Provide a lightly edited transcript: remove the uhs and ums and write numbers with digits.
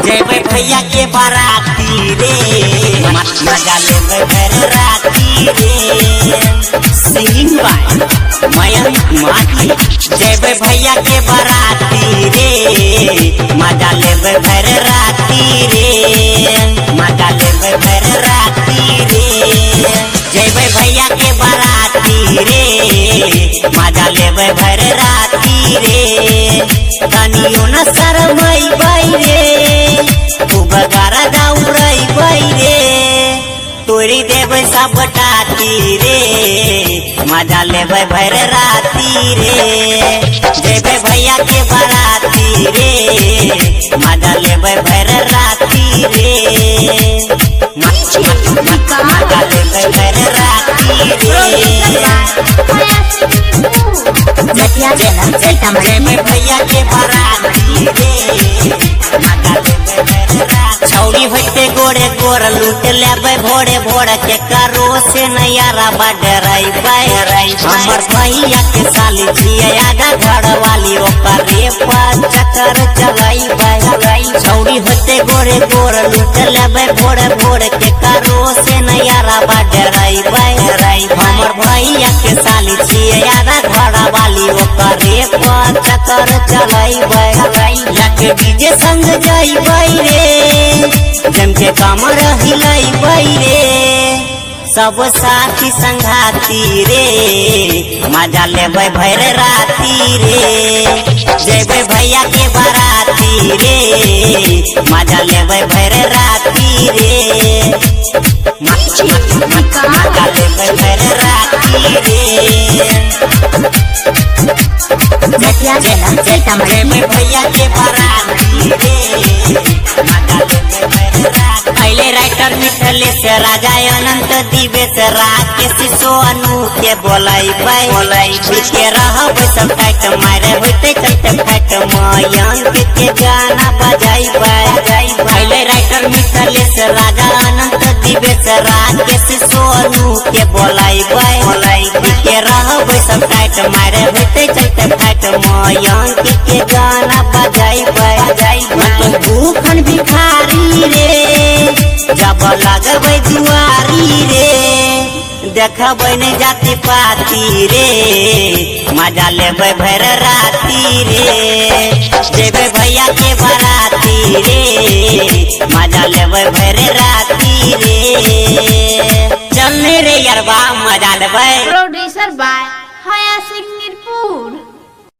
जेबे भैया के बाराती रे मजा लेबे भर राती रे। सिंगिंग बाय मयंक माटी। जेबे भैया के बाराती रे मजा लेबे भर राती रे मजा लेबे भर राती रे। जेबे भैया के बाराती रे मजा लेबे भर राती रे। तनियो न शरमई रे खूब गारा दौड़ई रे तोरी देवे सब टाती रे मजा लेबे भर राती रे। जेबे भैया के बाराती रे मजा लेबे भर राती रे मजा लेबे भर राती रे। जेबे भैया के बाराती रे छौड़ी होते गोरे गोर लूट लेबे भोरे भोर के करो से नयारा बडराई हमर भैया के साली छिए आगा घर वाली ओकर रे चक्कर चलाई छौड़ी होते गोरे गोर लूट लेबे भोरे भोर के करो से नयारा बडराई हमर भैया के साली छिए आगा घर वाली ओकर रे चक्कर चलाई लके डीजे संग जाई रे जम के कमर हिलाई रे सब साथी संघाती रे मजा लेबे भर राती रे। जेबे भैया के बाराती रे मजा लेबे भर राती रे मजा लेबे भर राती रे। जेबे भैया के बाराती रे पहले राइटर मिथले से राजा अनंत दिवेश राकेश सोनू के बोलाई के रहब सब टाइट मारे होते चलते फैट मयंक के गाना बजाई पहले राइटर मिथले से राजा अनंत दिवेश राकेश सोनू के बोलाई के रहब सब टाइट मारे होते चलते फैट मयंक के गाना बजाई भूखन भिखारी रे जब लगबे दुआरी रे देखबे नहीं जाती पाती रे मजा लेबे भर राती रे। जेबे भैया के बाराती रे मजा लेबे भर राती रे। चलने रे यारबा मजा लेबे। Producer by